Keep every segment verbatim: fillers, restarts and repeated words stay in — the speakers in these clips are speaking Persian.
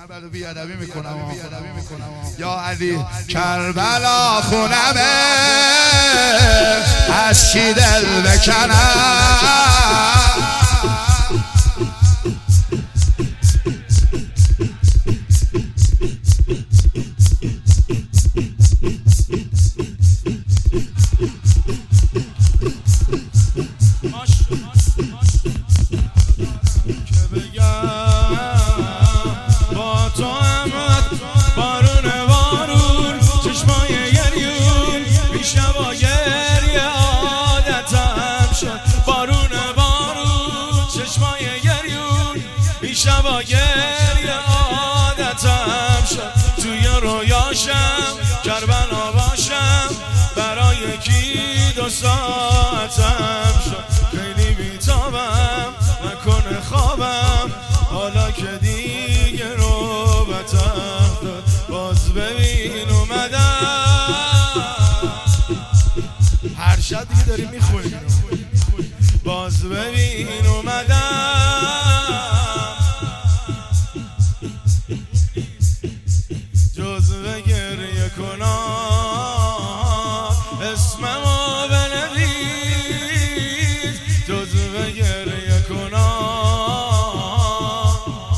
من بعدو بیادبی میکنم یا علی کربلا خونمه از چی دل بکنم شبا گریه عادتم شد توی رویاشم کربلا باشم برای کی دو ساعتم شد خیلی بیتابم نکنه خوابم حالا که دیگه نوبتم داد باز ببین اومدم هر شب دیگه داریم میخونیم باز ببین اومدم جزوه گریه کنم اسممو بنویس جزوه گریه کنم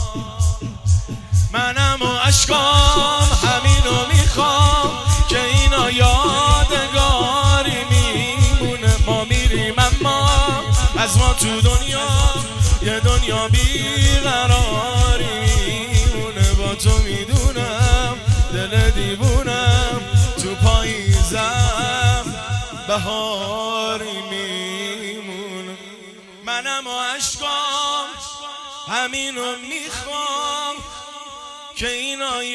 منم و عشقام همینو میخوام که اینا یادگاری میمونه ما میریم اما از ما تو دنیا یه دنیا بیقراری میمونه با تو میدونم دل دیوونم تو پاییزم بهاری میمونم منم و عشقام همینو میخوام که اینا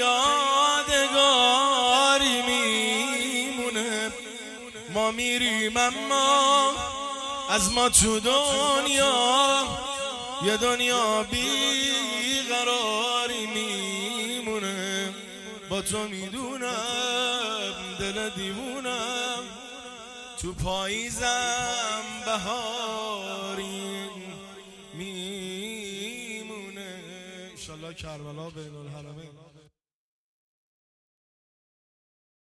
یادگاری میمونه ما میریم اما از ما تو دنیا یه دنیا بیقراری میمونه با تو میدونم دل دیوونم تو پاییزم بهاری میمونه انشالله کربلا بین الحرمین.